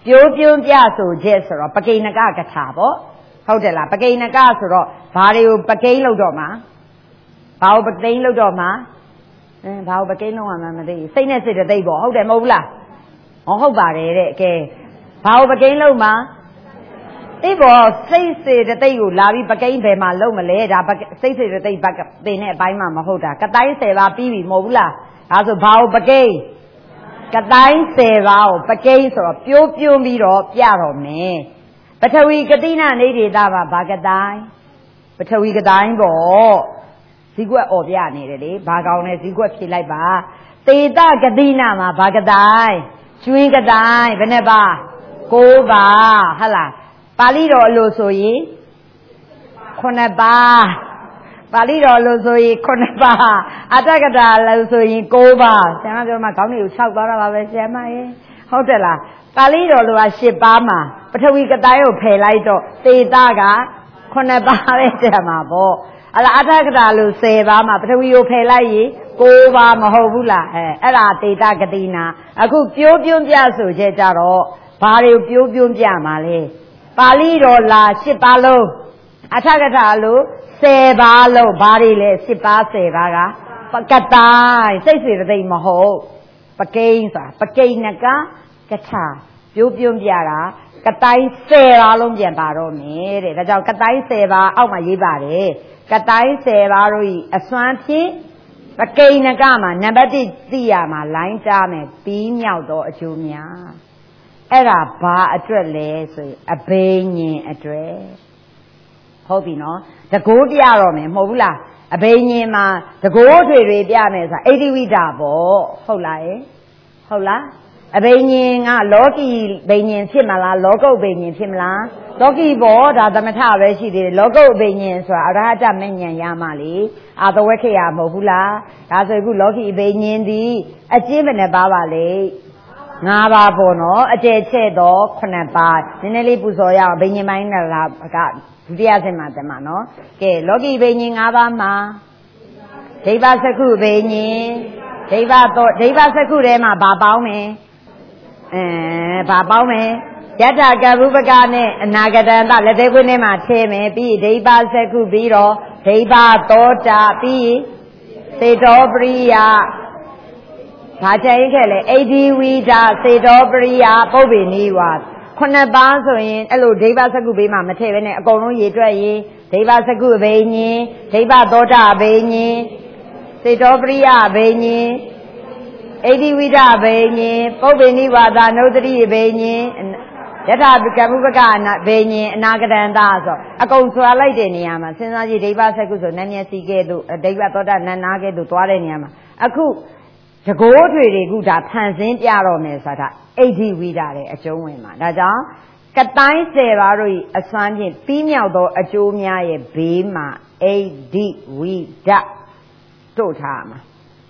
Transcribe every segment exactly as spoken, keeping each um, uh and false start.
ပြောပြပြဆိုချက်ဆိုတော့ပကိဏကကထာပေါ့ဟုတ်တယ်လားပကိဏကဆိုတော့ဘာတွေကိုပကိန်းလို့တော့မှာဘာကိုပကိန်းလို့တော့မှာအဲဘာကိုပကိန်းလို့မှမသိဘူးစိတ်နဲ့စိတ်တသိပ်ပေါ့ဟုတ်တယ်မဟုတ်ဘူးလားဟောဟုတ်ပါတယ်တဲ့ကဲဘာကိုပကိန်းလို့မှာအေးဘောစိတ်စေတသိက်ကိုလာပြီးပကိန်းဘယ်မှာလုံးမလဲဒါစိတ်စေတသိက်ဘက်ကသင်တဲ့အပိုင်းမှာမဟုတ်တာကတိုင်းဆယ်ပါပြီးပြီမဟုတ်ဘူးလားဒါဆိုဘာကိုပကိန်းကတိုင်းဆယ်ပါကိုပကိန်းဆိုတော့ပြိုးပြိုးပြီးတော့ပြတော့မယ်ပထဝီကတိနာနေဒေတာမှာဘာကတိုင်းပထဝီကတိုင်းပေါ့ဇီကွက်អော်ပြနေတယ်လေဘာကောင်းလဲဇီကွက်ဖြေလိုက်ပါတေတကတိနာမှာဘာကတိုင်းကျွင်းကတိုင်းဘယ်နဲ့ပါကိုးပါဟုတ်လားပါဠိတော်လို့ဆိုရင်ခုနှစ်ပါးပါဠိတော်လို့ဆိုရင်ခုနှစ်ပါးအတ္တကတာလို့ဆိုရင်ကိုးပါးဆရာမပြောမှခေါင်းတွေကိုခြောက်သွားတာပါပဲဆရာမရေဟုတ်တယ်လားပါဠိတော်လို့ကရှစ်ပါးမှာပထဝီကတိုင်းကိုဖယ်လိုက်တော့သေတကခုနှစ်ပါးပဲဆရာမပေါ့အလားအတ္တကတာလို့ဆယ်ပါးမှာပထဝီကိုဖယ်လိုက်ရင်ကိုးပါးမဟုတ်ဘူးလားအဲအဲ့ဒါသေတကတိနာအခုပြိုးပြွန်းပြဆိုချက်ကြတော့ဘာတွေကိုပြိုးပြွန်းပြမှာလဲပါဠိတော်လားရှစ်ပါးလုံးအထကထာလို့ဆယ်ပါးလုံးဘာတွေလဲရှစ်ပါးဆယ်ပါးကပကတိုင်းစိတ်စေတသိက်မဟုတ်ပကိန်းဆိုတာပကိဏကကထာပြိုးပြွန်းပြတာကတိုင်းဆယ်ပါးလုံးပြန်ပါတော့မယ်တဲ့ဒါကြောင့်ကတိုင်းဆယ်ပါးအောက်မှာရေးပါတယ်ကတိုင်းဆယ်ပါးတို့ဤအစွမ်းဖြင့်ပကိဏကမှာနံပါတ်တစ်သိရမှာလိုင်းကြားမယ်ပြီးမြောက်သောအကျိုးများအဲ့ဒါဘာအတွက်လဲဆိုရင်အဘိညာဉ်အတွက်ဟုတ်ပြီနော်တကိုးပြတော့မယ်မဟုတ်ဘူးလားအဘိညာဉ်မှာတကိုးထွေတွေပြမယ်ဆိုတာအိဋ္ဌိဝိဒပေါ့ဟုတ်လားယဟုတ်လားအဘိညာဉ်ကလောကီဘိညာဉ်ဖြစ်မလားလောကုတ်ဘိညာဉ်ဖြစ်မလားလောကီပေါ့ဒါသမထပဲရှိသေးတယ်လောကုတ်ဘိညာဉ်ဆိုတာအရဟတမဉ္ဇဉ်ရမှလေအာသဝက္ခယမဟုတ်ဘူးလားဒါဆိုအခုလောကီဘိညာဉ်ဒီအကျင့်ဘယ်နှပါပါလဲငါးပါးပေါ့နော်အကျယ်ချဲ့တော့ခုနှစ်ပါးနည်းနည်းလေးပူဇော်ရအောင်ဘိညာဉ်ပိုင်းကကဒုတိယဆင့်မှာတမနော်ကဲလောကီဘိညာဉ်ငါးပါးမှာဒိဗ္ဗစက္ခုဘိညာဉ်ဒိဗ္ဗတော့ဒိဗ္ဗစက္ခုထဲမှာဘာပေါင်းမယ်အဲဘာပေါင်းမယ်ယတ္ထကဗုပကနဲ့အနာဂတံတလက်သေးခွင်းထဲမှာထည့်မယ်ပြီးဒိဗ္ဗစက္ခုပြီးတော့ဒိဗ္ဗသောတာပြီးသေတောပရိယဘာကြရင်ခဲ့လဲအိဋ္ဌိဝိဒစေတောပရိယပုပ္ပေနိဝါခုနှစ်ပါးဆိုရင်အဲ့လိုဒိဗ္ဗစက္ခုဘေးမှာမထည့်ဘဲနဲ့အကုန်လုံးရေတွက်ရင်ဒိဗ္ဗစက္ခုဘိညာဉ်ဒိဗ္ဗသောတာဘိညာဉ်စေတောပရိယဘိညာဉ်အိဋ္ဌိဝိဒဘိညာဉ်ပုပ္ပေနိဝါဒနုတ္တိဘိညာဉ်ယထာကမ္မုပကဘိညာဉ်အနာဂတံတဆိုအကုန်ဆွာလိုက်တဲ့နေရာမှာစဉ်းစားကြည့်ဒိဗ္ဗစက္ခုဆိုနတ်မျက်စိကဲ့သို့ဒိဗ္ဗသောတာနတ်နာကဲ့သို့သွားတဲ့နေရာမှာအခုတကိုးထွေတွေခုဒါဖန်ဆင်းပြတော့မယ်ဆိုတာအိဋ္ဌိဝိဒတဲ့အကျုံးဝင်မှာဒါကြောင့်ကတိုင်းဆယ်ပါးတို့အစွမ်းဖြင့်ပြီးမြောက်သောအကျိုးများရဲ့ဘေးမှာအိဋ္ဌိဝိဒတို့ထားမှာ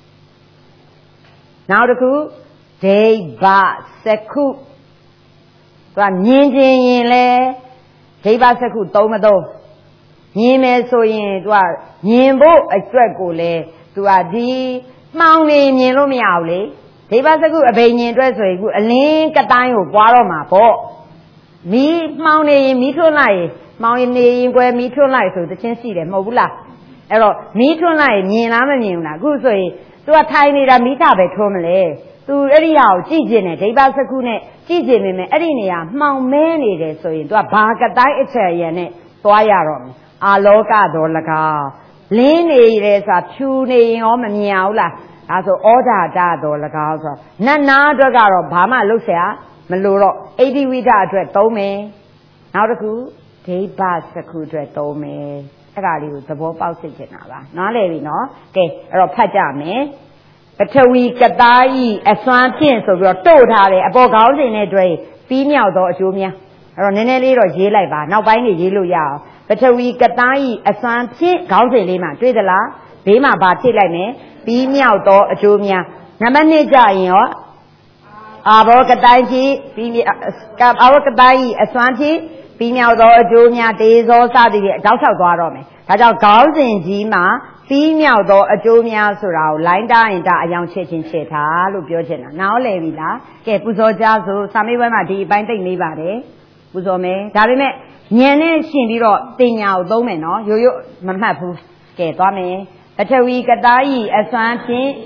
နောက်တစ်ခုဒိဗ္ဗစက္ခုသူကမြင်ခြင်းရင်လဲဒိဗ္ဗစက္ခုသုံးမသုံးမြင်မယ်ဆိုရင်သူကမြင်ဖို့အတွက်ကိုလဲသူကဒီမှောင်နေမြင်လို့မရဘူးလေဒိဗ္ဗစက္ခုအဘိညာဉ်အတွက်ဆိုရင်ခုအလင်းကတိုင်းကိုပွားတော့မှာပေါ့မီးမှောင်နေရင်မီးထွန်းလိုက်ရင်မှောင်နေရင်ကွယ်မီးထွန်းလိုက်ဆိုတခြင်းရှိတယ်မဟုတ်ဘူးလားအဲ့တော့မီးထွန်းလိုက်ရင်မြင်လားမမြင်ဘူးလားအခုဆိုရင်သူကထိုင်နေတာမီးထပဲထွန်းမလဲသူအဲ့ဒီဟာကိုကြည့်ကျင်တယ်ဒိဗ္ဗစက္ခုနဲ့ကြည့်ကျင်နေမယ်အဲ့ဒီနေရာမှောင်မဲနေတယ်ဆိုရင်သူကဘာကတိုင်းအချက်ရံနဲ့သွားရတော့မယ်အာလောကတော်၎င်းလင်းနေတယ်ဆိုတာဖြူနေရင်ရောမမြင်အောင်လားအဲဆိုဩဓာတတော်၎င်းဆိုနတ်နာအတွက်ကတော့ဘာမှလုပ်เสียမလို့တော့အိဋ္ဌိဝိဒအတွက်သုံးမယ်နောက်တစ်ခုဒိဗ္ဗစက္ခုအတွက်သုံးမယ်အဲ့ဒါလေးကိုသဘောပေါက်သိချင်တာပါနားလည်ပြီနော်ကဲအဲ့တော့ဖတ်ကြမယ်ပထဝီကတာဤအစွမ်းဖြင့်ဆိုပြီးတော့တို့ထားတယ်အပေါ်ခေါင်းစဉ်နဲ့တွေ့ပြီးမြောက်သောအကျိုးများအဲ့တော့နည်းနည်းလေးတော့ရေးလိုက်ပါနောက်ပိုင်းနေရေးလို့ရအောင်ပထဝီကတာဤအစွမ်းဖြင့်ခေါင်းစဉ်လေးမှာတွေ့သလားဘေးမှာဗာထိလိုက်မယ်ပြီးမြောက်သောအကျိုးများနံပါတ်နှစ်ကြရင်ရောအာဘောကတိုင်းကြီးပြီးအာဘောကတိုင်းအစွမ်းဖြင့်ပြီးမြောက်သောအကျိုးများတေဇောစသည်ဖြင့်တောက်လျှောက်သွားတော့မယ်ဒါကြောင့်ခေါင်းစဉ်ကြီးမှာပြီးမြောက်သောအကျိုးများဆိုတာကိုလိုင်းတိုင်းတာအယောင်ချစ်ချင်းချစ်ထားလို့ပြောချင်တာနားလည်ပြီလားကဲပူဇော်ကြဆိုစာမေးပွဲမှာဒီအပိုင်းသိနေပါတယ်ပူဇော်မယ်ဒါပေမဲ့ဉာဏ်နဲ့ရှင်ပြီးတော့တင်ညာကိုသုံးမယ်နော်ရိုးရိုးမမှတ်ဘူးကဲသွားမယ်ပထဝီကတာဤအစွမ်းဖြင့်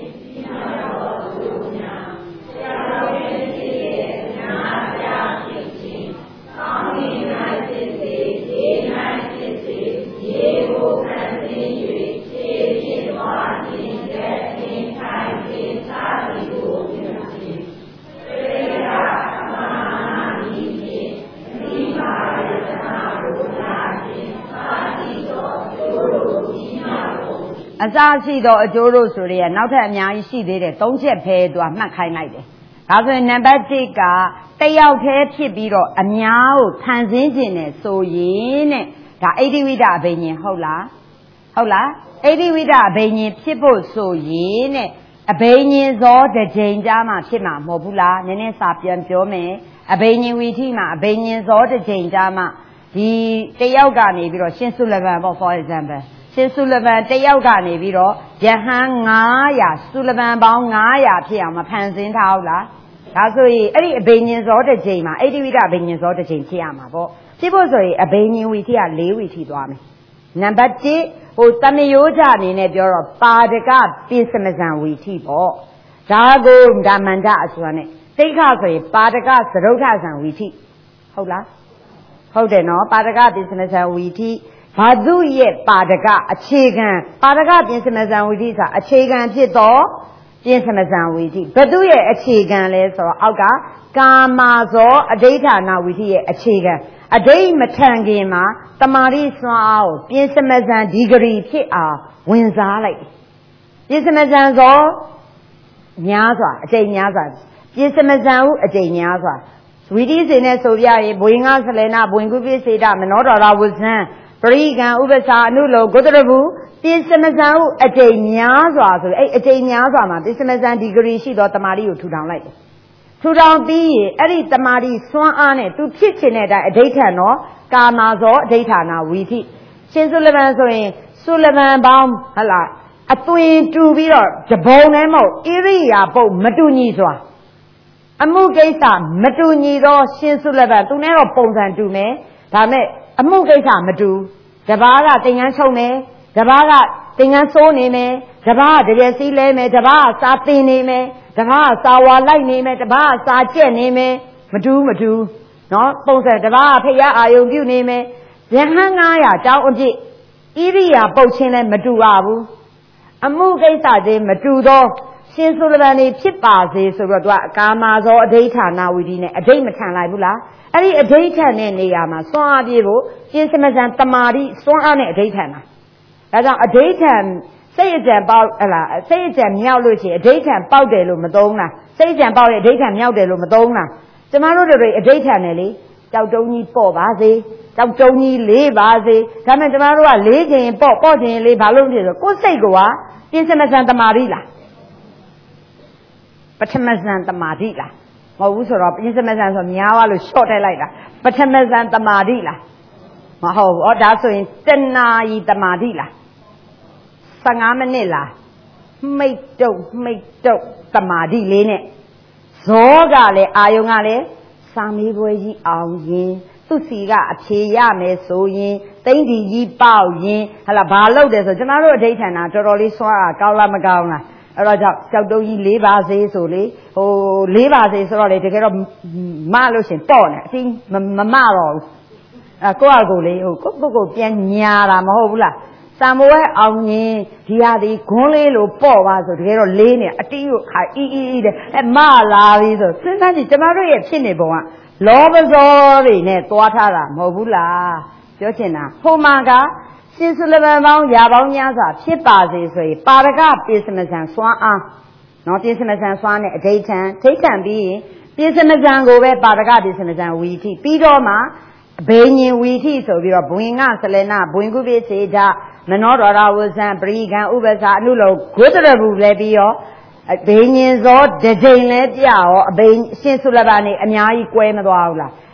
အစရှိသောအကျိုးတို့ဆိုရဲနောက်ထပ်အများကြီးရှိသေးတယ်သုံးချက်ပဲသူကမှတ်ခိုင်းလိုက်တယ်ဒါဆိုရင်နံပါတ်တစ်ကတယောက်တည်းဖြစ်ပြီးတော့အများကိုဖန်ဆင်းခြင်းနဲ့ဆိုရင်တဲ့ဒါအိဋ္ဌိဝိဒအဘိညာဉ်ဟုတ်လားဟုတ်လားအိဋ္ဌိဝိဒအဘိညာဉ်ဖြစ်ဖို့ဆိုရင်တဲ့အဘိညာဉ်ဇောတစ်ချိန်ကြားမှာဖြစ်မှာမဟုတ်ဘူးလားနည်းနည်းစာပြန်ပြောမယ်အဘိညာဉ်ဝီထိမှာအဘိညာဉ်ဇောတစ်ချိန်ကြားမှာဒီတယောက်ကနေပြီးတော့ရှင်စုလဗန်ပေါ့ for exampleရှင်စုလဗန်တယောက်ကနေပြီးတော့ယဟန်ငါးရာစုလဗန်ပေါင်းငါးရာဖြစ်အောင်မဖန်ဆင်းထားဘူးလားဒါဆိုရင်အဲ့ဒီအဘိညာဉ်ဇောတစ်ချိန်မှာအိဋ္ဌိဝိဒအဘိညာဉ်ဇောတစ်ချိန်ဖြစ်ရမှာပေါ့ဖြစ်ဖို့ဆိုရင်အဘိညာဉ်ဝီထိက၄ဝီထိသွားမယ်နံပါတ်တစ်ဟိုတမယောကြအနေနဲ့ပြောတော့ပါဒကပိစမဇံဝီထိပေါ့ဒါကိုဒါမန္တအစွမ်းနဲ့သိက္ခာဆိုရင်ပါဒကသရုဋ္ဌဇံဝီထိဟုတ်လားဟုတ်တယ်နော်ပါဒကပိစမဇံဝီထိဘာသူရဲ့ပါဒကအခြေခံပါဒကပြင်စမဇံဝီထိဆိုတာအခြေခံဖြစ်တော့ပြင်စမဇံဝီထိဘသူရဲ့အခြေခံလဲဆိုတော့အောက်ကကာမဇောအဋိဌာဏဝီထိရဲ့အခြေခံအဋိမထန်ခင်မှာတမာရိစွမ်းအားကိုပြင်စမဇံဒီဂရီဖြစ်အောင်ဝင်စားလိုက်ပြင်စမဇံဇောများစွာအကျိန်များစွာပြင်စမဇံဟုအကျိန်များစွာဝီထိစေနဲ့ဆိုပြရင်ဘွေငါဆလေနာဘွင်ကုပိစေတမနောတော်ရာဝဇံပရိကံဥပ္ပစာအနုလောဂုတရဘူးပြင်စမဇံဟုအကျိန်များစွာဆိုအဲ့အကျိန်များစွာမှာပြင်စမဇံဒီဂရီရှိသောတမာတိကိုထူထောင်လိုက်တယ်ထူထောင်ပြီးရင်အဲ့ဒီတမာတိစွမ်းအားနဲ့သူဖြစ်ချင်တဲ့အတိုင်းအဋိဋ္ဌံတော့ကာမဇောအဋိဋ္ဌာဏဝီထိရှင်စုလဗန်ဆိုရင်စုလဗန်ပေါင်းဟလာအသွင်တူပြီးတော့တဘုံနဲ့မဟုတ်ဣရိယာပုတ်မတူညီစွာအမှုကိစ္စမတူညီတော့ရှင်စုလဗန်သူနဲ့တော့ပုံစံတူမယ်ဒါမဲ့အမှုကိစ္စမတူတပားကတင်ငန်းချုပ်မယ်တပားကတင်ငန်းစိုးနေမယ်တပားကတကယ်စီးလဲမယ်တပားကစာသင်နေမယ်တပားကစာဝါလိုက်နေမယ်တပားကစာကြက်နေမယ်မတူမတူနော်ပုံစံတပားကဖျားအာယုံပြုနေမယ်ယဟန်ငါးရာတောင်းအပြည့်ဣရိယာပုတ်ချင်းလည်းမတူပါဘူးအမှုကိစ္စချင်းမတူတော့ရှင်စုလဗန်နေဖြစ်ပါစေဆိုတော့သူကကာမဇောအဋိဌာဏဝီထိနဲ့အဋိမထန်လိုက်ဘူးလားအဲ့ဒီအဋိဌာန်တဲ့နေရာမှာစွမ်းအားပြေဖို့ပြင်စမဇံတမာတိစွမ်းအားနဲ့အဋိဌာန်တာဒါကြောင့်အဋိဌာန်စိတ်အကြံပေါက်ဟလားစိတ်အကြံမြောက်လို့ရှိရင်အဋိဌာန်ပေါက်တယ်လို့မသုံးလားစိတ်အကြံပေါက်တဲ့အဋိဌာန်မြောက်တယ်လို့မသုံးလားကျမတို့တွေအဋိဌာန်နဲ့လေကြောက်တုံးကြီးပေါ့ပါစေကြောက်တုံးကြီးလေးပါစေဒါမဲ့ကျမတို့ကလေးခြင်းပေါ့ပေါ့ခြင်းလေးဘာလို့လဲဆိုကိုယ်စိတ်ကပြင်စမဇံတမာတိလားပထမဇန်တမာတိလားမဟုတ်ဘူးဆိုတော့ပြင်စမဇန်ဆိုများသွားလို့ short တက်လိုက်တာပထမဇန်တမာတိလားမဟုတ်ဘူးဩဒါဆိုရင်တဏှာယီတမာတိလားဆယ်ငါးမိနစ်လားမိတ်တုတ်မိတ်တုတ်တမာတိလေးနဲ့ဇောကလည်းအာယုံကလည်းစာမေးပွဲကြီးအောင်ရင်သူစီကအဖြေရမယ်ဆိုရင်သိမ့်ဒီကြီးပေါက်ရင်ဟလာဘာလုပ်တယ်ဆိုကျွန်တော်တို့အဋိဌာဏတော်တော်လေးစွမ်းအားကောင်းလားမကောင်းလားအဲ့တော့ကြောက်ကြောက်တုံးကြီးလေးပါစေဆိုလေဟိုလေးပါစေဆိုတော့လေတကယ်တော့မလို့ရှင်ပေါ့နေအတင်းမမတော့ဘူးအဲကိုယ့်အကိုလေဟိုကိုကိုကိုပြန်ညာတာမဟုတ်ဘူးလားစံမဝဲအောင်ရင်ဒီဟာဒီဂွန်းလေးလို့ပေါ့ပါဆိုတကယ်တော့လေးနေအတင်းကိုခါအီးအီးတဲ့အဲမလာပြီဆိုစဉ်းစားကြည့်ကျမတို့ရဲ့ဖြစ်နေပုံကလောဘဇောတွေနဲ့သွားထားတာမဟုတ်ဘူးလားပြောချင်တာဟိုမှာကရှင်စုလဗန်ပေါင်းရာပေါင်းများစွာဖြစ်ပါစေဆိုရင်ပါရကပိစမဇံစွမ်းအားနော်ပိစမဇံစွမ်းနဲ့အဋိဌံဋိဌံပြီးရင်ပိစမဇံကိုပဲပါရကပိစမဇံဝီထိပြီးတော့မှအဘိညာဉ်ဝီထိဆိုပြီးတော့ဘွင်ကဆလနာဘွင်ကုပိစေဒမနောတော်ရာဝဇံပရိကံဥပ္ပစာအနုလောဂုတရဘူးလည်းပြီးရောအဘိညာဉ်ဇောတကြိမ်လဲပြရောအဘိရှင်စုလဗန်နေအများကြီးကွဲမသွားဘူးလား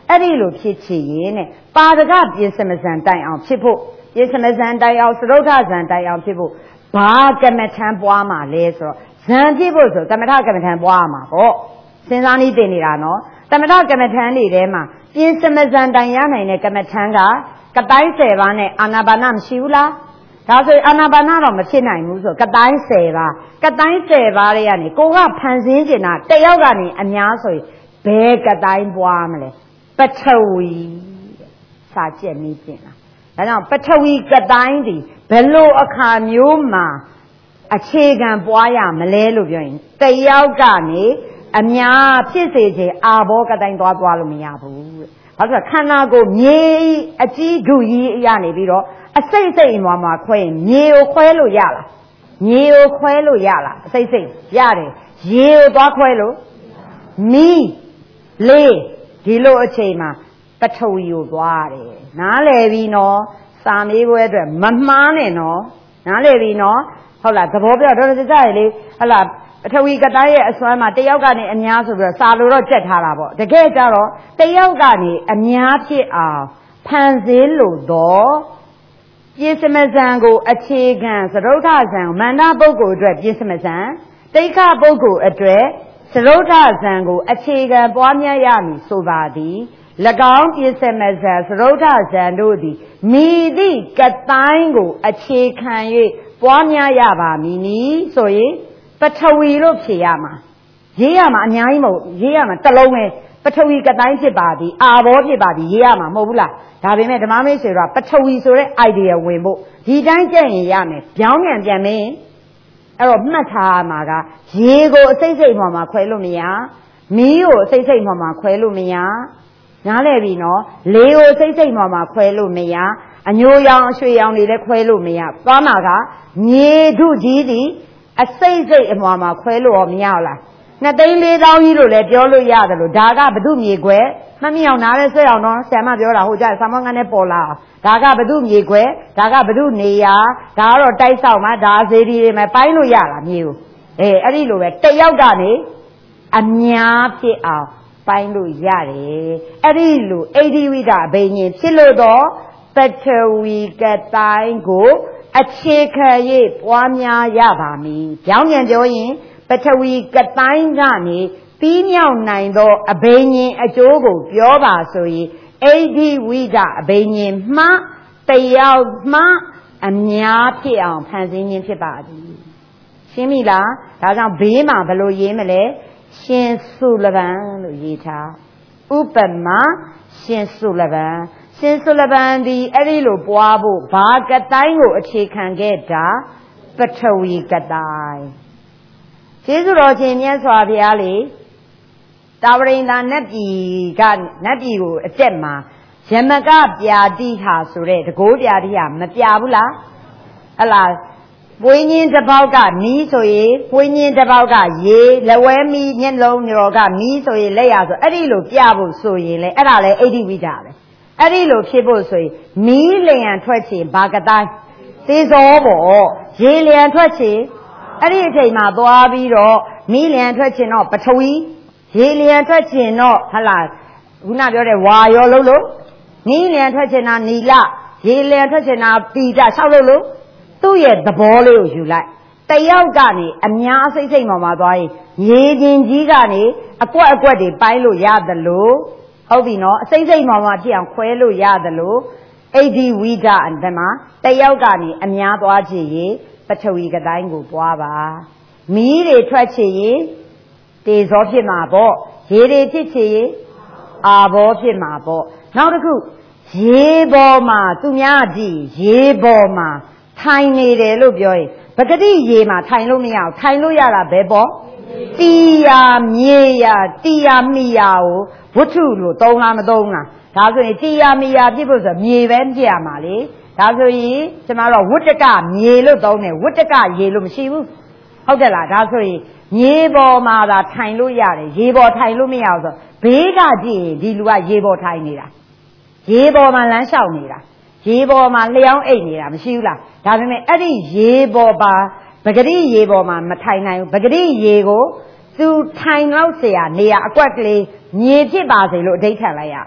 အဲ့ဒီလိုဖြစ်ချင်ရင်နဲ့ပါဒကပြင်းစမဇန်တိုင်အောင်ဖြစ်ဖို့ပြင်းစမဇန်တိုင်အောင်သရုတ်ထဇန်တိုင်အောင်ဖြစ်ဖို့ဘာကမ္မထံပွားမှာလဲဆိုတော့ဇန်ဖြစ်ဖို့ဆိုကမ္မထကမ္မထံပွားမှာပေါ့စဉ်းစားနည်းတင်နေတာနော်ကမ္မထကမ္မထံတွေထဲမှာပြင်းစမဇန်တိုင်ရနိုင်တဲ့ကမ္မထံကကတိုင်းဆယ်ပါးနဲ့အာနာပါနမရှိဘူးလားဒါဆိုရင်အာနာပါနတော့မဖြစ်နိုင်ဘူးဆိုကတိုင်းဆယ်ပါးကတိုင်းဆယ်ပါးတွေကနေကိုကဖန်ဆင်းကျင်တာတယောက်ကနေအများဆိုရင်ဘယ်ကတိုင်းပွားမလဲပထဝီစာကျက်နေပြင်လားဒါကြောင့်ပထဝီကတိုင်းဒီဘယ်လိုအခါမျိုးမှာအခြေခံပွားရမလဲလို့ပြောရင်တယောက်ကနေအများဖြစ်စေခြင်းအာဘောကတိုင်းသွားသွားလို့မရဘူးတဲ့ဘာလို့လဲခန္ဓာကိုယ်မြေအကြီးဒုကြီးရနေပြီးတော့အစိတ်စိတ်မှာမှာခွဲရင်မြေကိုခွဲလို့ရလားမြေကိုခွဲလို့ရလားအစိတ်စိတ်ရတယ်ရေကိုသွားခွဲလို့မီးလေးဒီလိုအချိန်မှာပထဝီကိုသွားတယ်နားလည်ပြီနော်စာမေးပွဲအတွက်မမှားနဲ့နော်နားလည်ပြီနော်ဟုတ်လားသဘောပြောတော့ကြကြရလေဟုတ်လားပထဝီကတိုင်းရဲ့အစွမ်းမှာတယောက်ကနေအများဆိုပြီးတော့စာလိုတော့ကြက်ထားတာပေါ့တကယ်ကြတော့တယောက်ကနေအများဖြစ်အောင်ဖန်ဆင်းလို့တော့ပြင်းစမဇံကိုအခြေခံသရုတ်ထဇံမန္တပုဂ္ဂိုလ်အတွက်ပြင်းစမဇံတိဋ္ဌပုဂ္ဂိုလ်အတွက်သရုတ်ထဇံကိုအခြေခံပွားများရမည်ဆိုပါသည်၎င်းပြင်းစမဇံသရုတ်ထဇံတို့သည်မိသည့်ကတိုင်းကိုအခြေခံ၍ပွားများရပါမည်နီဆိုရင်ပထဝီလို့ဖြေရမှာရေးရမှာအများကြီးမဟုတ်ရေးရမှာတစ်လုံးပဲပထဝီကတိုင်းဖြစ်ပါသည်အာဘောဖြစ်ပါသည်ရေးရမှာမဟုတ်ဘူးလားဒါပေမဲ့ဓမ္မမိတ်ဆွေတို့ကပထဝီဆိုတဲ့ idea ဝင်ဖို့ဒီတိုင်းကြက်ရင်ရမယ်ပြောင်းပြန်ပြန်မင်းအဲ့တော့မှတ်ထားမှာကရေကိုအစိမ့်စိမ့်မှမှာခွဲလို့မရမီးကိုအစိမ့်စိမ့်မှမှာခွဲလို့မရနားလည်ပြီနော်လေကိုအစိမ့်စိမ့်မှမှာခွဲလို့မရအညိုရောင်အရွှေရောင်တွေလည်းခွဲလို့မရသွားမှာကမြေဓုကြီးသည်အစိမ့်စိမ့်အမှမှာခွဲလို့ရောမရလားနှစ်သိန်းလေးသောင်းကြီးလို့လည်းပြောလို့ရတယ်လို့ဒါကဘု து မြေခွဲမမြင်အောင်နားလဲဆွဲအောင်တော့ဆရာမပြောတာဟိုကြဆာမောင်းကနဲ့ပေါ်လာဒါကဘု து မြေခွဲဒါကဘု து နေရာဒါကတော့တိုက်ဆောက်မှာဒါဇေဒီတွေမှာပိုင်းလို့ရလားမြေကိုအေးအဲ့ဒီလိုပဲတယောက်ကနေအများဖြစ်အောင်ပိုင်းလို့ရတယ်အဲ့ဒီလိုအိဒိဝိဒအဘိညာဉ်ဖြစ်လို့တော့ပထဝီကတိုင်းကိုအခြေခံ၍ပွားများရပါမည်ကြောင်းပြန်ပြောရင်ပထဝီကတိုင်းကနေပြီးမြောက်နိုင်သောအဘိညာဉ်အကျိုးကိုပြောပါဆိုရင်အိဒိဝိဒအဘိညာဉ်မှတယောက်မှအများဖြစ်အောင်ဖန်ဆင်းခြင်းဖြစ်ပါသည်ရှင်းပြီလားဒါကြောင့်ဘေးမှာဘယ်လိုရေးမလဲရှင်စုလပံလို့ရေးထားဥပမာရှင်စုလပံရှင်စုလပံဒီအဲ့ဒီလိုပွားဖို့ဘာကတိုင်းကိုအခြေခံခဲ့တာပထဝီကတိုင်းကျေးဇူးတော်ရှင်မြတ်စွာဘုရားလေတာဝရိန္ဒာနတ်ပြည်ကနတ်ပြည်ကိုအတက်မှာယမကပြာတိဟာဆိုတဲ့တကိုးပြာတိဟာမပြဘူးလားဟလားပွေးညင်းတစ်ပေါက်ကမီးဆိုရင်ပွေးညင်းတစ်ပေါက်ကရေလက်ဝဲမီးမျက်လုံးရောကမီးဆိုရင်လက်ရဆိုအဲ့ဒီလိုပြဖို့ဆိုရင်လေအဲ့ဒါလေအိဋ္ဌိဝိဒပဲအဲ့ဒီလိုဖြစ်ဖို့ဆိုရင်မီးလျံထွက်ချင်ဘာကတိုင်းသေဇောပေါ့ရေလျံထွက်ချင်အဲ့ဒီအချိန်မှာသွားပြီးတော့မီးလျံထွက်ချင်တော့ပထဝီရေလျံထွက်ချင်တော့ဟလာခုနပြောတဲ့ဝါရောလို့လို့မီးလျံထွက်ချင်တာနီလရေလျံထွက်ချင်တာပိဋကဆောက်လို့လို့သူ့ရဲ့သဘောလေးကိုယူလိုက်တယောက်ကနေအများစိတ်စိတ်မှမှာသွားရင်ရေချင်းကြီးကနေအကွက်အကွက်တွေပိုင်းလို့ရတယ်လို့ဟုတ်ပြီနော်အစိမ့်စိမ့်မှမှာဖြစ်အောင်ခွဲလို့ရတယ်လို့အိဒိဝိဒအတမတယောက်ကနေအများသွားချင်ရင်ပထဝီကတိုင်းကိုပွားပါမီးတွေထွက်ချင်ရင်တေဇောဖြစ်မှာပေါ့ရေတွေဖြစ်ချင်ရင်အာဘောဖြစ်မှာပေါ့နောက်တစ်ခုရေပေါ်မှာသူများကြည့်ရေပေါ်မှာထိုင်နေတယ်လို့ပြောရင်ပဂတိရေမှာထိုင်လို့မရအောင်ထိုင်လို့ရတာဘယ်ပေါ့တီယာမြေယာတီယာမိယာကိုဝတ္ထုလို့သုံးလားမသုံးလားဒါဆိုရင်တီယာမိယာပြစ်ဖို့ဆိုမြေပဲပြရမှာလေဒါဆိုရင်ကျမတို့ဝတ္တကမြေလို့သုံးတယ်ဝတ္တကရေလို့မရှိဘူးဟုတ်တယ်လားဒါဆိုရင်မြေပေါ်မှာသာထိုင်လို့ရတယ်ရေပေါ်ထိုင်လို့မရအောင်ဆိုဘေးကကြည့်ရင်ဒီလူကရေပေါ်ထိုင်နေတာရေပေါ်မှာလမ်းလျှောက်နေတာရေပေါ်မှာလျှောင်းအိတ်နေတာမရှိဘူးလားဒါပေမဲ့အဲ့ဒီရေပေါ်ပါပဂတိရေပေါ်မှာမထိုင်နိုင်ဘူးပဂတိရေကိုသူထိုင်တော့เสียနေရအကွက်ကလေးမြေဖြစ်ပါစေလို့အဓိဋ္ဌာန်လိုက်ရ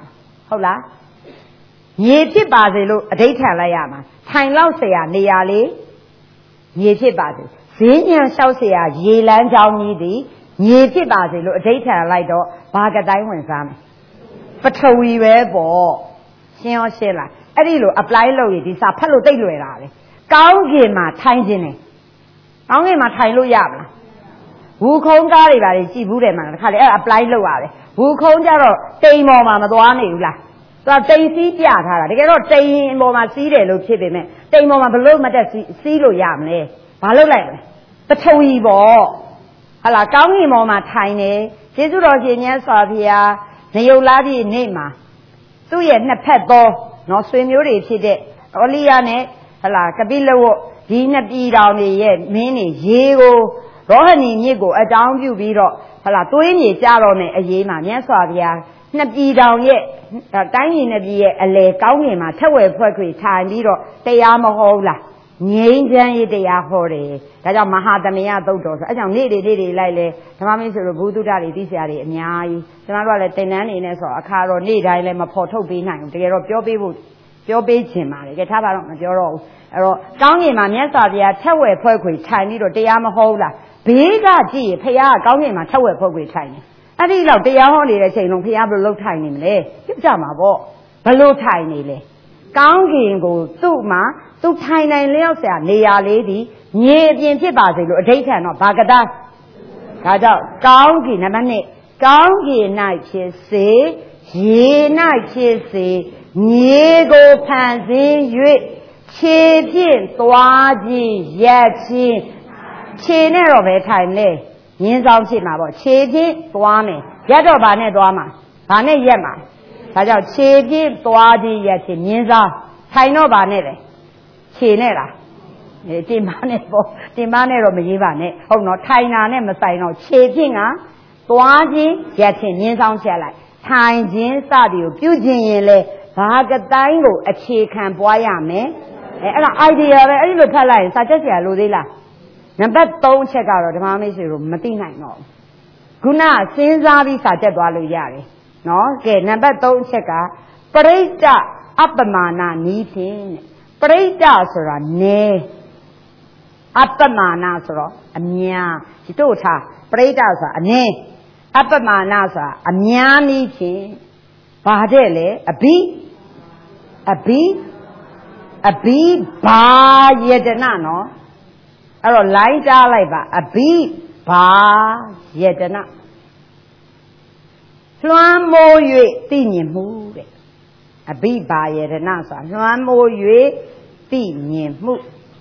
ဟုတ်လားမြေဖြစ်ပါစေလို့အဓိဋ္ဌာန်လိုက်ရမှာထိုင်လောက်เสียနေရာလေးမြေဖြစ်ပါစေဈေးညံလျှောက်เสียရေလန်းချောင်းကြီးသည်မြေဖြစ်ပါစေလို့အဓိဋ္ဌာန်လိုက်တော့ဘာကတိုင်းဝင်စားမယ်ပထဝီပဲပေါ့ရှင်းရောရှင်းလားအဲ့ဒီလို apply လုပ်ရင်ဒီစာဖတ်လို့သိလွယ်တာပဲကောင်းကင်မှာထိုင်ခြင်းနဲ့ကောင်းကင်မှာထိုင်လို့ရမလားဝူခုံးကားတွေပါလေကြည်ဘူးတယ်မှာတခါလေအဲ့ apply လုပ်ရတယ်ဝူခုံးကြတော့တိမ်ပေါ်မှာမသွားနိုင်ဘူးလားသူကတိမ်စီးပြထားတာတကယ်တော့တိမ်ပေါ်မှာစီးတယ်လို့ဖြစ်ပေမဲ့တိမ်ပေါ်မှာဘလို့မတက်စီးလို့ရမလဲဘာလုပ်လိုက်လဲပထဝီပေါ့ဟာလားကောင်းကင်ပေါ်မှာထိုင်နေကျေးဇူးတော်ရှင်မြတ်စွာဘုရားနေုပ်လားပြည့်နေ့မှာသူ့ရဲ့နှစ်ဖက်သောနော်ဆွေမျိုးတွေဖြစ်တဲ့ဩလိယနဲ့ဟလာကပိလဝတ်ဒီနှစ်ပြည်တော်တွေရဲ့မင်းတွေရေကိုရောဟဏီမြစ်ကိုအကြောင်းပြုပြီးတော့ဟလာသွေးမြေကြတော့မယ်အရေးမှာမြတ်စွာဘုရားနှစ်ပြည်တော်ရဲ့တိုင်းပြည်နှစ်ပြည်ရဲ့အလေကောင်းကင်မှာထက်ဝယ်ဖွဲ့ခွေထိုင်ပြီးတော့တရားမဟောဘူးလားငြိမ်းချမ်းရေးတရားဟောတယ်ဒါကြောင့်မဟာသမယသုတ်တော်ဆိုအဲကြောင့်နေ့တွေနေ့တွေလိုက်လဲဓမ္မမင်းဆိုလို့ဘုသူဒ္ဓတွေသိစရာတွေအများကြီးကျွန်တော်တို့ကလည်းသင်တန်းနေနဲ့ဆိုအခါတော့နေ့တိုင်းလည်းမဖော်ထုတ်ပေးနိုင်ဘူးတကယ်တော့ပြောပေးဖို့ပြောပေးခြင်းပါလေကဲထားပါတော့မပြောတော့ဘူးအဲ့တော့ကောင်းကင်မှာမြတ်စွာဘုရားထက်ဝယ်ဖွဲ့ခွေထိုင်ပြီးတော့တရားမဟောဘူးလားဘေးကကြည့်ဖခင်ကကောင်းကင်မှာထက်ဝယ်ဖွဲ့ခွေထိုင်တယ်အဲ့ဒီတော့တရားဟောနေတဲ့ချိန်လုံးဖခင်ဘယ်လိုလုပ်ထိုင်နေမလဲပြကြမှာပေါ့ဘယ်လိုထိုင်နေလဲကောင်းကင်ကိုသူ့မှာသူထိုင်နိုင်လျောက်စရာနေရာလေးဒီမြေအပြင်ဖြစ်ပါစေလို့အဓိဋ္ဌာန်တော့ဘာကတာဒါကြောင့်ကောင်းကင်နံပါတ်နှစ်ကောင်းကင်၌ဖြစ်စေရေ၌ဖြစ်စေမြေကိုဖန်ဆင်း၍ခြေဖြင့်သွားခြင်းရက်ခြင်းခြေနဲ့တော့ပဲထိုင်လေရင်းဆောင်ဖြစ်မှာပေါ့ခြေဖြင့်သွားမယ်ရက်တော့ဗာနဲ့သွားမှာဗာနဲ့ရက်မှာဒါကြောင့်ခြေဖြင့်သွားခြင်းရက်ခြင်းရင်းဆောင်ထိုင်တော့ဗာနဲ့လေခြေနဲ့လားတင်ပါနဲ့ပေါ့တင်ပါနဲ့တော့မရေးပါနဲ့ဟုတ်နော်ထိုင်တာနဲ့မဆိုင်တော့ခြေဖြင့်ကသွားခြင်းရက်ခြင်းရင်းဆောင်ချက်လိုက်ထိုင်ခြင်းစသည်ကိုပြုကျင်ရင်လေဘာကတိုင်းကိုအခြေခံပွားရမယ်အဲအဲ့ဒါ idea ပဲအဲ့ဒီလိုဖတ်လိုက်ရင်စာချက်စရာလိုသေးလားနံပါတ်သုံးချက်ကတော့ဓမ္မမိတ်ဆွေတို့မသိနိုင်တော့ဘူးခုနစဉ်းစားပြီးစာချက်သွားလို့ရတယ်နော်ကဲနံပါတ်သုံးချက်ကပရိတ္တအပ္ပမာဏနီးဖြင့်ပရိတ္တဆိုတာနဲအပ္ပမာဏဆိုတော့အများဒီတို့ထားပရိတ္တဆိုတာအနည်းအပ္ပမာဏဆိုတာအများနီးဖြင့်ဘာတဲ့လဲအဘိအဘိအဘိဘာယတနာနော်အဲ့တော့လိုင်းကြားလိုက်ပါအဘိဘာယတနာလွှမ်းမိုး၍သိမြင်မှုတဲ့အဘိဘာယတနာဆိုတာလွှမ်းမိုး၍သိမြင်မှု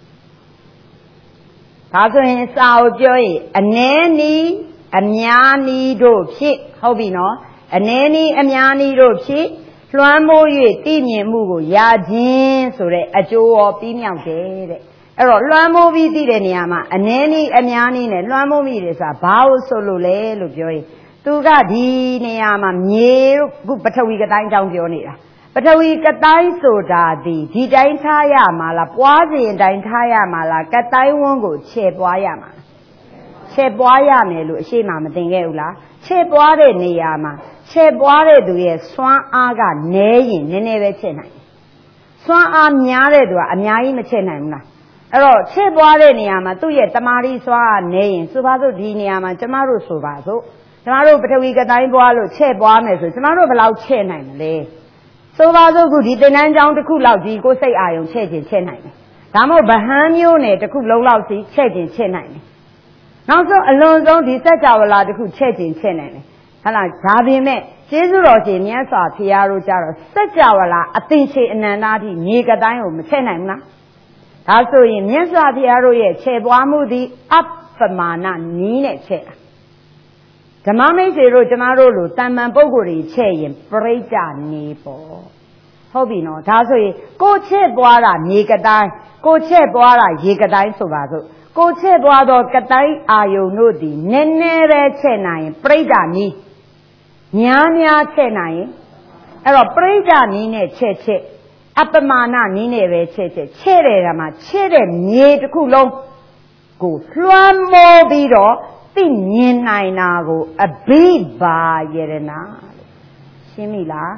ဒါဆိုရင်စာအုပ်ပြောရင်အနည်းနီးအများနီးတို့ဖြစ်ဟုတ်ပြီနော်အနည်းနီးအများနီးတို့ဖြစ်လွှမ်းမိုး၍သိမြင်မှုကိုရခြင်းဆိုတဲ့အကျိုးရောပြီးမြောက်တယ်တဲ့အဲ့တော့လွှမ်းမိုးပြီးသိတဲ့နေရာမှာအနည်းနီးအများနီးနဲ့လွှမ်းမိုးမိတယ်ဆိုတာဘာလို့ဆိုလို့လဲလို့ပြောရင်သူကဒီနေရာမှာမြေခုပထဝီကတိုင်းအကြောင်းပြောနေတာပထဝီကတိုင်းဆိုတာဒီဒီတိုင်းထားရမှာလားပွားစဉ်တိုင်းထားရမှာလားကတိုင်းဝန်းကိုခြေပွားရမှာခြေပွားရမယ်လို့အရှိမမသိခဲ့ဘူးလားခြေပွားတဲ့နေရာမှာခြေပွားတဲ့သူရဲ့စွမ်းအားကနည်းရင်နည်းနည်းပဲချက်နိုင်တယ်စွမ်းအားများတဲ့သူကအများကြီးမချက်နိုင်ဘူးလားအဲ့တော့ခြေပွားတဲ့နေရာမှာသူ့ရဲ့တမာရီစွမ်းအားနည်းရင်ဆိုပါစို့ဒီနေရာမှာကျမတို့ဆိုပါစို့ကျမတို့ပထဝီကတိုင်းပွားလို့ခြေပွားမယ်ဆိုကျမတို့ဘယ်လောက်ချက်နိုင်မလဲဆိုပါစို့ခုဒီသင်္นานကျောင်းတစ်ခုလောက်ကြီးကိုစိတ်အာရုံချက်ချင်းချက်နိုင်တယ်ဒါမှမဟုတ်ဗဟန်းမျိုးနဲ့တစ်ခုလုံးလောက်စီချက်ချင်းချက်နိုင်တယ်နောက်ဆုံးအလွန်ဆုံးဒီစัจ java လာတစ်ခုချက်ချင်းချက်နိုင်တယ်ဟုတ်လားဒါပေမဲ့ကျေးဇူးတော်ရှင်မြတ်စွာဘုရားတို့ကြတော့စัจ java လာအသင်္ချေအနန္တအထိမြေကတိုင်းကိုမချက်နိုင်ဘူးလားဒါဆိုရင်မြတ်စွာဘုရားတို့ရဲ့ခြေပွားမှုသည်အပ္ပမာဏနီးနဲ့ချက်ဓမ္မမိတ်ဆွေတို့ကျမတို့လိုတန်မှန်ပုဂ္ဂိုလ်တွေချက်ရင်ပရိစ္ဆာနေပေါ့ဟုတ်ပြီနော်ဒါဆိုရင်ကိုချက်ပွားတာမြေကတိုင်းကိုချက်ပွားတာရေကတိုင်းဆိုပါစို့ကိုချက်ပွားတော့ကတိုင်းအာယုန်တို့သည်နည်းနည်းပဲချက်နိုင်ရင်ပရိစ္ဆာနီးများများချက်နိုင်ရင်အဲ့တော့ပရိစ္ဆာနီးနဲ့ချက်ချက်အပ္ပမာဏနီးနဲ့ပဲချက်ချက်ချက်တယ်ကမှချက်တဲ့မြေတစ်ခုလုံးကိုလွှမ်းမိုးပြီးတော့သိမြင်နိုင်တာကိုအဘိဘာယရဏရှင်းပြီလား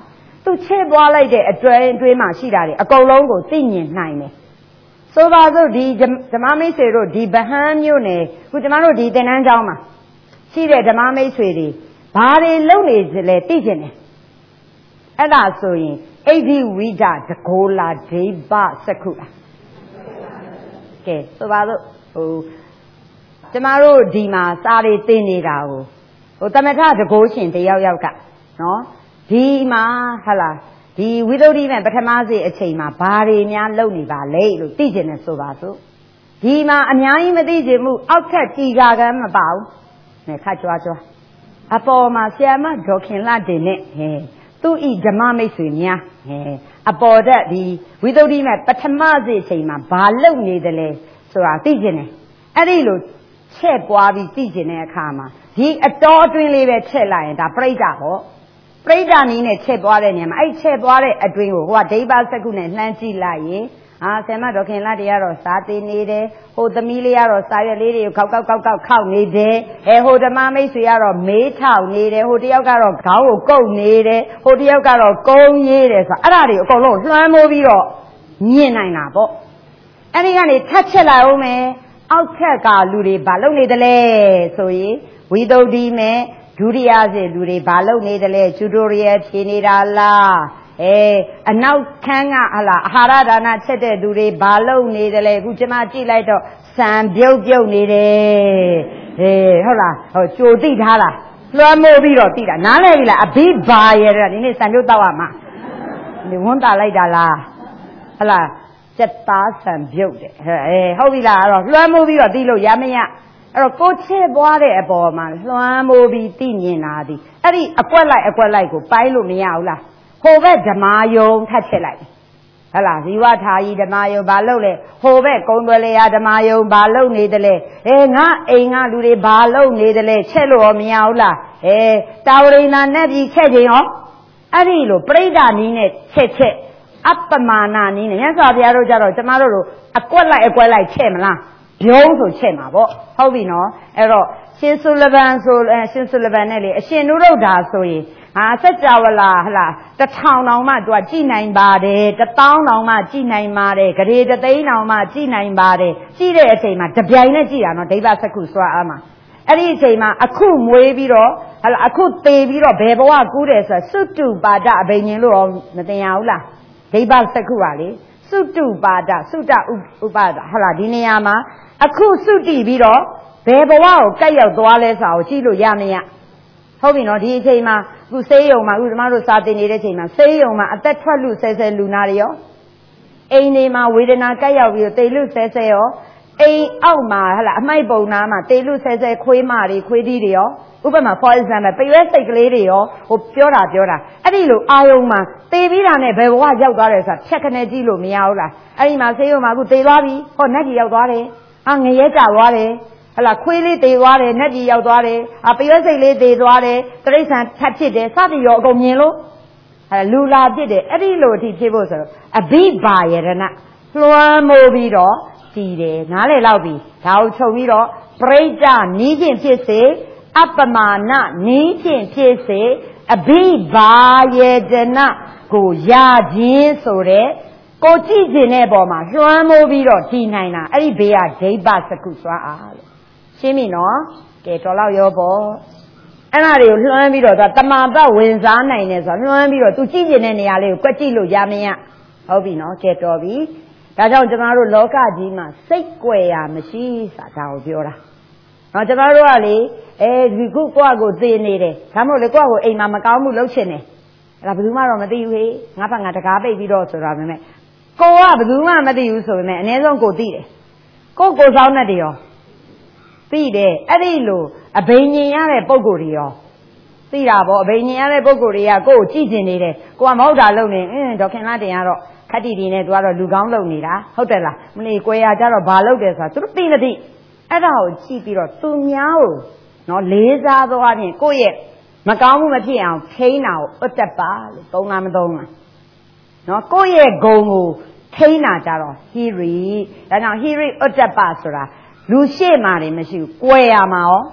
သူချစ်ပွားလိုက်တဲ့အတွင်းအတွင်းမှာရှိတာတွေအကုန်လုံးကိုသိမြင်နိုင်တယ်ဆိုပါစို့ဒီဓမ္မမိတ်ဆွေတို့ဒီဗဟန်းမြို့နယ်ခုကျမတို့ဒီသင်တန်းကျောင်းမှာရှိတဲ့ဓမ္မမိတ်ဆွေတွေဘာတွေလုပ်နေလဲသိကျင်တယ်အဲ့ဒါဆိုရင်အိဋ္ဌိဝိဒတကိုးလာဒိဗစက္ခုလားကဲဆိုပါစို့ဟိုကျမတို့ဒီမှာစာတွေသင်နေတာကိုဟိုတမထတကိုးရှင်တယောက်ယောက်ကနော်ဒီမှာဟာလားဒီဝိသုဒ္ဓိမဲ့ပထမစေအချိန်မှာဘာတွေများလုပ်နေပါလဲလို့သိကျင်တယ်ဆိုပါစို့ဒီမှာအများကြီးမသိကျင်မှုအောက်ထက်တီကာကမ်းမပါဘူးနဲ့ခါကြွားကြွားအပေါ်မှာဆရာမဒေါခင်လှတင်နဲ့ဟဲသူ့ဤဓမ္မမိတ်ဆွေများဟဲအပေါ်တက်ဒီဝိသုဒ္ဓိမဲ့ပထမစေအချိန်မှာဘာလုပ်နေတယ်လဲဆိုတာသိကျင်တယ်အဲ့ဒီလိုချက်ပွားပြီးသိကျင်တဲ့အခါမှာဒီအတော်အတွင်းလေးပဲချက်လိုက်ရင်ဒါပြိဋ္ဌာဟောပရိဒါနီးနဲ့ချက်သွားတဲ့နေရာမှာအဲ့ချက်သွားတဲ့အတွင်းကိုဟိုကဒိဗ္ဗစက္ခုနဲ့လှမ်းကြည့်လိုက်ရင်အာဆရာမဒေါခင်လှတရားတော့စာသင်နေတယ်ဟိုသမီးလေးကတော့စာရွက်လေးတွေကိုခောက်ခောက်ခောက်ခောက်ခောက်နေတယ်အဲဟိုဓမ္မမိတ်ဆွေကတော့မေးထောက်နေတယ်ဟိုတယောက်ကတော့ခေါင်းကိုကုတ်နေတယ်ဟိုတယောက်ကတော့ကုန်းရေးတယ်ဆိုအဲ့ဒါတွေအကုန်လုံးလွှမ်းမိုးပြီးတော့မြင်နိုင်တာပေါ့အဲ့ဒီကနေထပ်ချက်လိုက်အောင်မယ်အောက်ထက်ကလူတွေဘာလုပ်နေသလဲဆိုရင်ဝိသုဒ္ဓိမဲ့ဒုတိယစေလူတွေဘာလုပ်နေတယ်လဲကျူတိုရီယယ်ဖြေနေတာလားအဲအနောက်ခန်းကဟလာအာဟာရဒါနချက်တဲ့လူတွေဘာလုပ်နေတယ်လဲအခုကျမကြည့်လိုက်တော့စံပြုတ်ပြုတ်နေတယ်ဟေးဟုတ်လားဟိုကြိုသိထားလားလွှမ်းမိုးပြီးတော့သိတာနားလဲပြီလားအဘိဘာရဲ့ဒီနေ့စံပြုတ်တော့ရမှာဒီဝန်းတာလိုက်တာလားဟလာစက်သားစံပြုတ်တယ်အဲဟုတ်ပြီလားအဲ့တော့လွှမ်းမိုးပြီးတော့သိလို့ရမရအဲ့တော့ကိုချစ်ပွားတဲ့အပေါ်မှာလွှမ်းမိုးပြီးသိမြင်လာသည်အဲ့ဒီအကွက်လိုက်အကွက်လိုက်ကိုပိုင်းလို့မရဘူးလားဟိုဘက်ဓမ္မယုံထပ်ချက်လိုက်ဟလားဇီဝထာယီဓမ္မယုံဘာလုပ်လဲဟိုဘက်ကုံသွယ်လျာဓမ္မယုံဘာလုပ်နေတယ်လဲအဲငါအိမ်ကလူတွေဘာလုပ်နေတယ်လဲချက်လို့ရောမရဘူးလားအဲတာဝရိဏနဲ့ပြီးချက်ခြင်းရောအဲ့ဒီလိုပြိဋ္ဌာနီးနဲ့ချက်ချက်အပ္ပမာဏနီးနဲ့မြတ်စွာဘုရားတို့ကြတော့ကျမတို့တို့အကွက်လိုက်အကွက်လိုက်ချက်မလားဘုံဆိုချက်မှာပေါ့ဟုတ်ပြီနော်အဲ့တော့ရှင်ဆုလဗန်ဆိုရှင်ဆုလဗန်နဲ့လေအရှင်နုရုဒ္ဓါဆိုရင်ဟာစัจ java လာဟလားတထောင်တောင်မှသူကကြည်နိုင်ပါတယ်တသောင်းတောင်မှကြည်နိုင်ပါတယ်ဂရေတသိန်းတောင်မှကြည်နိုင်ပါတယ်ကြည်တဲ့အချိန်မှာတပြိုင်နဲ့ကြည်တာနော်ဒိဗ္ဗစက္ခုစွာအားမှာအဲ့ဒီအချိန်မှာအခုမွေးပြီးတော့ဟလားအခုသေပြီးတော့ဘယ်ဘဝကူးတယ်ဆိုတာသုတုပါဒအဘိညာဉ်လို့ရောမသိရဘူးလားဒိဗ္ဗစက္ခုပါလေသုတုပါဒသုတဥပဒဟလားဒီနေရာမှာအခုသုတိပြီးတော့ဘယ်ဘဝကိုကပ်ရောက်သွားလဲဆိုတာကိုကြည့်လို့ရမရဟုတ်ပြီနော်ဒီအချိန်မှာအခုဆေးရုံမှာအခုကျမတို့စာသင်နေတဲ့အချိန်မှာဆေးရုံမှာအသက်ထွက်လူဆဲဆဲလူနာတွေရောအိမ်တွေမှာဝေဒနာကပ်ရောက်ပြီးတော့တေလူဆဲဆဲရောအိမ်အောက်မှာဟလာအမိုက်ပုံနာမှာတေလူဆဲဆဲခွေးမတွေခွေးသီးတွေရောဥပမာ for example ပရွက်စိတ်ကလေးတွေရောဟိုပြောတာပြောတာအဲ့ဒီလိုအာယုံမှာတေပြီးတာနဲ့ဘယ်ဘဝရောက်သွားတယ်ဆိုတာဖြတ်ခနဲ့ကြည့်လို့မရဘူးလားအဲ့ဒီမှာဆေးရုံမှာအခုတေသွားပြီဟောနတ်ကြီးရောက်သွားတယ်အာငရဲကြသွားတယ်ဟလာခွေးလေးတေသွားတယ်နတ်ကြီးရောက်သွားတယ်အာပရွက်စိတ်လေးတေသွားတယ်တရိစ္ဆာန်ထပ်ဖြစ်တယ်စသည်ရောအကုန်မြင်လို့ဟလာလူလာဖြစ်တယ်အဲ့ဒီလိုအထိဖြစ်ဖို့ဆိုတော့အဘိဘာယရဏလွှမ်းမိုးပြီးတော့ကြည်တယ်နားလေလောက်ပြီဒါကိုချုပ်ပြီးတော့ပရိဋ္ဌာနီးခြင်းဖြစ်စေအပ္ပမာဏနီးခြင်းဖြစ်စေအဘိဘာယတနာကိုရခြင်းဆိုတဲ့ကိုကြည့်ခြင်းတဲ့ပုံမှာလွှမ်းမိုးပြီးတော့ကြည်နိုင်တာအဲ့ဒီဘေးကဒိဗ္ဗစက္ခုစွာအားလို့ရှင်းပြီနော်ကဲတော်လောက်ရောပေါ့အဲ့ဒါတွေကိုလွှမ်းပြီးတော့တမာပတ်ဝင်စားနိုင်တယ်ဆိုတော့လွှမ်းပြီးတော့သူကြည့်ခြင်းတဲ့နေရာလေးကိုကွက်ကြည့်လို့ရမရဟုတ်ပြီနော်ကဲတော်ပြီဒါကြောင့်ကျမတို့လောကကြီးမှာစိတ်ကြွယ်ရမရှိဆိုတာဒါကိုပြောတာနော်ကျမတို့ကလေအဲဒီခုကိုယ့်ကိုသိနေတယ်ဒါမို့လေကိုယ့်ကိုအိမ်မှာမကောင်းမှုလုပ်ချင်တယ်အဲ့ဒါဘယ်သူမှတော့မသိဘူးဟေ့ငါ့ဘက်ငါတကားပိတ်ပြီးတော့ဆိုတာပဲမဲ့ကိုကဘယ်သူမှမသိဘူးဆိုပေမဲ့အနည်းဆုံးကိုသိတယ်ကိုကိုဆောင်တဲ့တွေရောသိတယ်အဲ့ဒီလိုအဘိညာဉ်ရတဲ့ပုံကိုယ်တွေရောသိတာပေါ့အဘိညာဉ်ရတဲ့ပုံကိုယ်တွေကကိုကိုကြည့်ကျင်နေတယ်ကိုကမဟုတ်တာလုပ်နေအင်းဒေါခင်လာတင်ကတော့ခက်တီတီနဲ့သူကတော့လူကောင်းလုပ်နေတာဟုတ်တယ်လားမနေကွယ်ရကြတော့ဘာလုပ်တယ်ဆိုတာသူတို့သိမသိအဲ့ဒါကိုကြည့်ပြီးတော့သူများကိုနော်လေးစားသွားပြင်ကိုယ့်ရဲ့မကောင်းမှုမဖြစ်အောင်ထိန်းတာကိုဥတ္တပလို့သုံးလားမသုံးလားနော်ကိုယ့်ရဲ့ဂုဏ်ကိုထိန်းတာကြတော့ဟိရိဒါကြောင့်ဟိရိဥတ္တပဆိုတာလူရှေ့မှာနေမရှိဘူးကွယ်ရမှာရော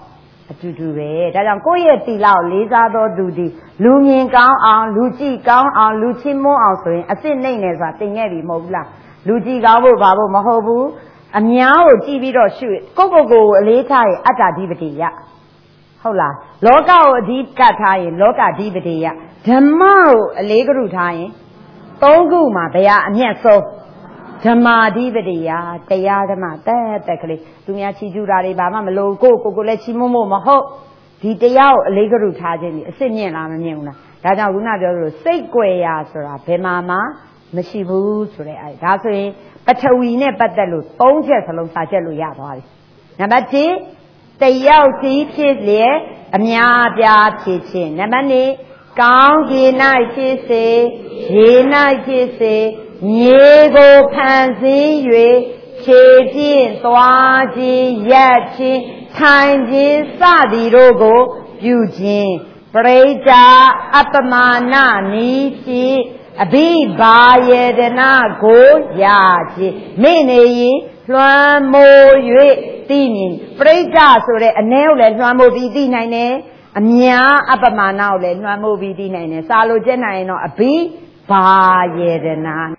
အတူတူပဲဒါကြောင့်ကိုယ့်ရဲ့တီလာကိုလေးစားသောသူဒီလူမြင်ကောင်းအောင်လူကြည့်ကောင်းအောင်လူချင်းမွန်းအောင်ဆိုရင်အစ်စ်နှိမ့်နေဆိုတာတင်ခဲ့ပြီမဟုတ်ဘူးလားလူကြည့်ကောင်းဖို့ဘာဖို့မဟုတ်ဘူးအများကိုကြည့်ပြီးတော့ရှုကိုယ့်ကိုယ်ကိုအလေးထားရင်အတ္တဓိပတိယဟုတ်လားလောကကိုအဓိကထားရင်လောကဓိပတိယဓမ္မကိုအလေးကရုထားရင်သုံးခုမှာဘယ်ဟာအမျက်ဆုံးဓမ္မာဓိပတိယတရားဓမ္မတက်တက်ကလေးသူများချီးကျူးတာတွေဘာမှမလို့ကိုကိုကိုလည်းချီးမွမ်းဖို့မဟုတ်ဒီတရားကိုအလေးကရုထားခြင်းဒီအစ်စ်မြင့်လားမမြင့်ဘူးလားဒါကြောင့်ခုနပြောလို့စိတ်ကြွယ်ရာဆိုတာဘယ်မှာမှမရှိဘူးဆိုတဲ့အဲဒါဆိုရင်ပထဝီနဲ့ပတ်သက်လို့သုံးချက်စလုံးစာချက်လို့ရသွားပြီနံပါတ်တစ်တယောက်စီဖြစ်လျက်အများပြားဖြစ်ခြင်းနံပါတ်နှစ်ကောင်းကင်၌ဖြစ်စေရေ၌ဖြစ်စေမြေကိုဖန်ဆင်း၍ခြေဖြင့်သွားခြင်းရက်ခြင်းထိုင်ခြင်းစသည်တို့ကိုပြုခြင်းပရိစ္ဆာအပ္ပမာဏနီးဖြင့်အဘိဘာယေဒနာကိုရခြင်းမိနေရင်လွှမ်းမိုး၍သိမြင်ပရိစ္ဆာဆိုတဲ့အ ਨੇ ကိုလည်းလွှမ်းမိုးပြီးသိနိုင်တယ်အများအပ္ပမာဏကိုလည်းလွှမ်းမိုးပြီးသိနိုင်တယ်စာလိုကျက်နိုင်ရင်တော့အဘိဘာယေဒနာ